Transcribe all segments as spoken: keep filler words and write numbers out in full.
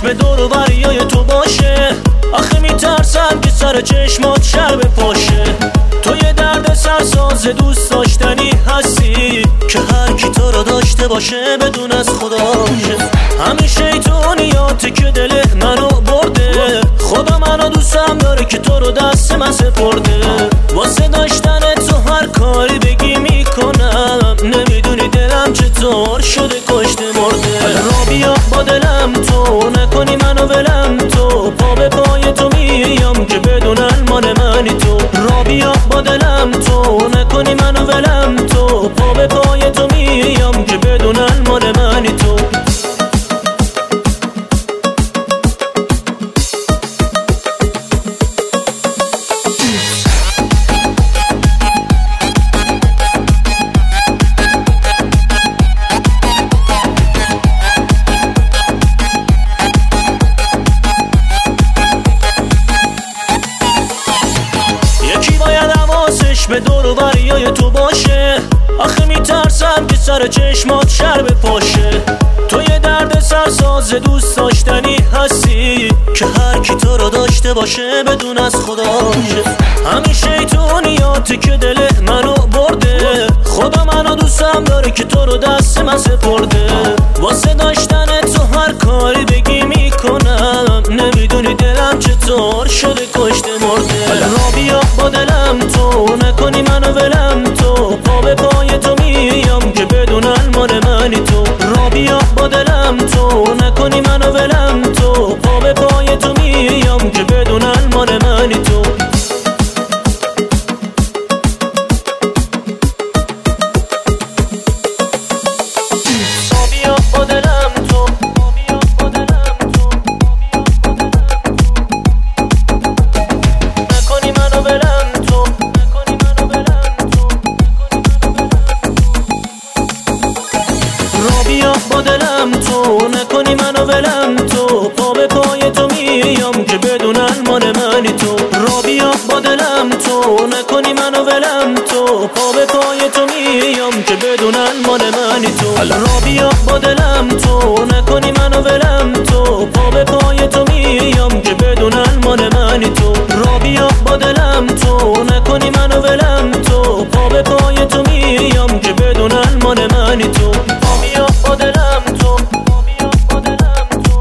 به دور و بریای تو باشه. آخه میترسم که سر چشمات شر بپاشه. تو یه درد سرساز دوست داشتنی هستی که هر کی تو رو داشته باشه بدون از خداشه. همین شیطونیاتی که دل منو برده، خدا منو دوستم داره که تو رو دست من سپرده. واسه داشتن تو هر کاری بگی میکنم، نمیدونی دلم چطور شده کشته مرده. را بیا با دلم تو، نکنی منو ولم تو، پا به پای تو میام که بدونن مال منی تو. را بیا با دلم تو، نکنی منو ولم تو، پا به پای تو میام که بدونن مال منی تو. به دور و بریای تو باشه. آخه میترسم که سر چشمات شر بپاشه. تو یه درد سرساز دوست داشتنی هستی که هر کی تو رو داشته باشه بدون از خداشه. همین شیطونیاتی که دل منو برده، خدا منو دوستم داره که تو رو دست من سپرده. واسه داشتن تو هر کاری بگی میکنم، نمیدونی دلم چطور شده کشته مرده. را بیا با دلم تو، نکنی منو ولم تو، پا به پای تو میام که بدونن مال منی تو. را بیا با دلم تو، نکنی منو ولم تو، پا به پای تو میام که بدونن مال منی تو. را بیا با دلم تو، نکنی منو ولم تو. را بیا با دلم تو، نکنی منو ولم تو، پا به پای تو میام که بدونن مال منی تو. را بیا با دلم تو، نکنی منو ولم تو، پا به پای تو میام که بدونن مال منی تو. را بیا با دلم تو، نکنی منو ولم تو، پا به پای تو میام که بدونن مال منی تو. را بیا با دلم تو، نکنی منو ولم تو، پا به پای تو میام که بدونن مال منی تو. بیا با دلم تو، بیا با دلم تو،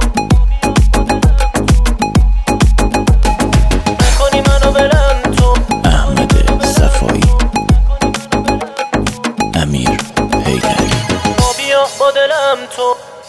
نکنی منو ولم تو. احمد صفایی، امیر حیدری. بیا با دلم تو.